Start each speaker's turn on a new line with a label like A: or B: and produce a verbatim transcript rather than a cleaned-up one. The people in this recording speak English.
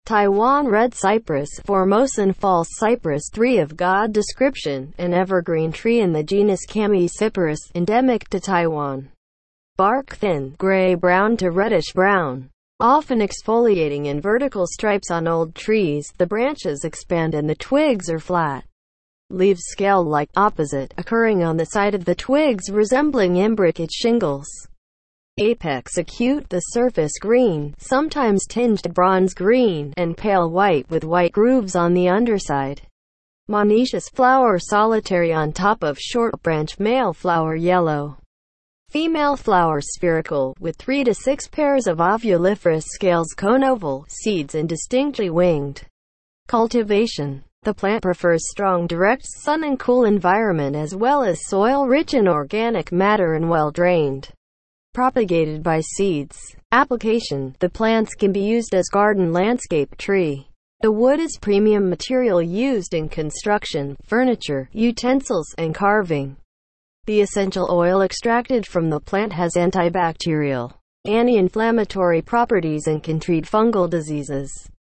A: Taiwan red cypress, Formosan false cypress, tree of God description, an evergreen tree in the genus Chamaecyparis, endemic to Taiwan. Bark thin, gray-brown to reddish-brown, often exfoliating in vertical stripes on old trees. The branches expand and the twigs are flat. Leaves scale-like, opposite, occurring on the side of the twigs resembling imbricate shingles. Apex acute, the surface green, sometimes tinged bronze green, and pale white with white grooves on the underside. Monoecious flower solitary on top of short branch, male flower yellow. Female flower spherical, with three to six pairs of ovuliferous scales, cone oval, seeds and distinctly winged. Cultivation. The plant prefers strong direct sun and cool environment as well as soil rich in organic matter and well drained. Propagated by seeds. Application. The plants can be used as garden landscape tree. The wood is premium material used in construction, furniture, utensils, and carving. The essential oil extracted from the plant has antibacterial, anti-inflammatory properties and can treat fungal diseases.